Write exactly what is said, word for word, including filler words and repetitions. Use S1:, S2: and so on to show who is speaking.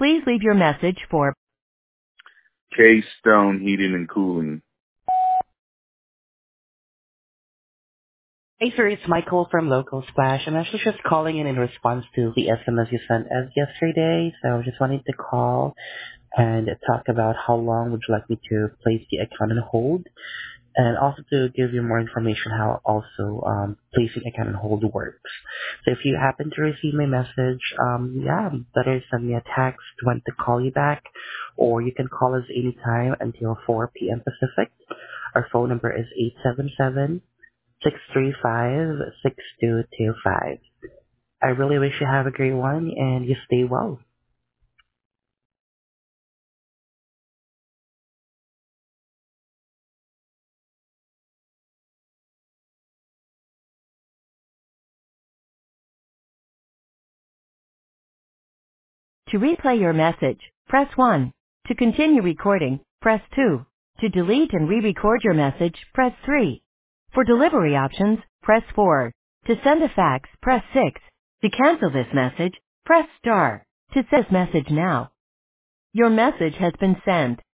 S1: Please leave your message for
S2: K-Stone Heating and Cooling.
S3: Hey sir, it's Michael from Local Splash. I'm actually just calling in in response to the S M S you sent us yesterday. So I just wanted to call and talk about how long would you like me to place the account on hold, and also to give you more information how also um, placing account on hold works. So if you happen to receive my message, um, yeah, better send me a text when to call you back, or you can call us anytime until four p.m. Pacific. Our phone number is eight seven seven, six three five, six two two five. I really wish you have a great one and you stay well.
S1: to replay your message, press one. To continue recording, press two. To delete and re-record your message, press three. For delivery options, press four. To send a fax, press six. To cancel this message, press star. To send this message now. Your message has been sent.